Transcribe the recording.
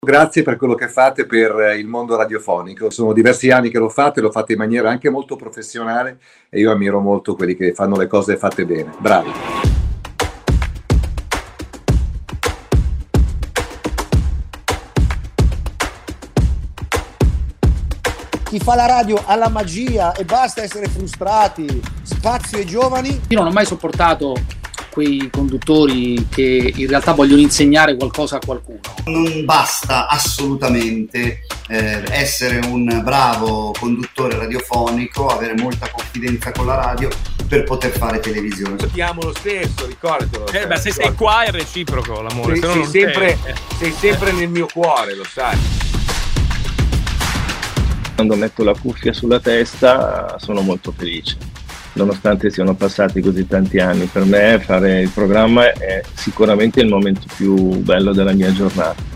Grazie per quello che fate per il mondo radiofonico. Sono diversi anni che lo fate in maniera anche molto professionale e io ammiro molto quelli che fanno le cose fatte bene. Bravi. Chi fa la radio ha la magia e basta essere frustrati. Spazio ai giovani. Io non ho mai sopportato quei conduttori che in realtà vogliono insegnare qualcosa a qualcuno. Non basta assolutamente essere un bravo conduttore radiofonico, avere molta confidenza con la radio per poter fare televisione. Ti amo lo stesso, ricordatelo. Se sei qua è reciproco l'amore. Sei sempre nel mio cuore, lo sai. Quando metto la cuffia sulla testa sono molto felice, nonostante siano passati così tanti anni. Per me fare il programma è sicuramente il momento più bello della mia giornata.